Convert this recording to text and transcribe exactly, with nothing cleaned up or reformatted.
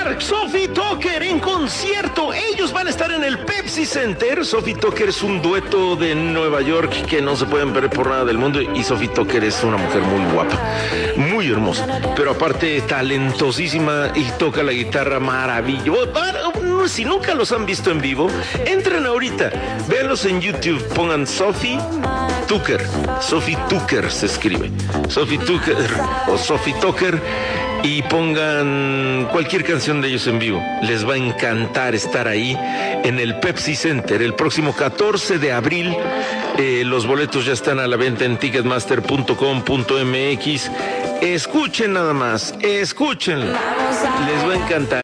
Tucker, Sophie Tucker en concierto. Ellos van a estar en el Pepsi Center. Sophie Tucker es un dueto de Nueva York que no se pueden ver por nada del mundo. Y Sophie Tucker es una mujer muy guapa, muy hermosa, pero aparte talentosísima y toca la guitarra maravilloso. Si nunca los han visto en vivo, entren ahorita, véanlos en YouTube, pongan Sophie Tucker. Sophie Tucker se escribe. Sophie Tucker o Sophie Tucker. Y pongan cualquier canción de ellos en vivo. Les va a encantar estar ahí en el Pepsi Center el próximo catorce de abril. Eh, los boletos ya están a la venta en ticketmaster punto com punto m x. Escuchen nada más, escúchenlo. Les va a encantar.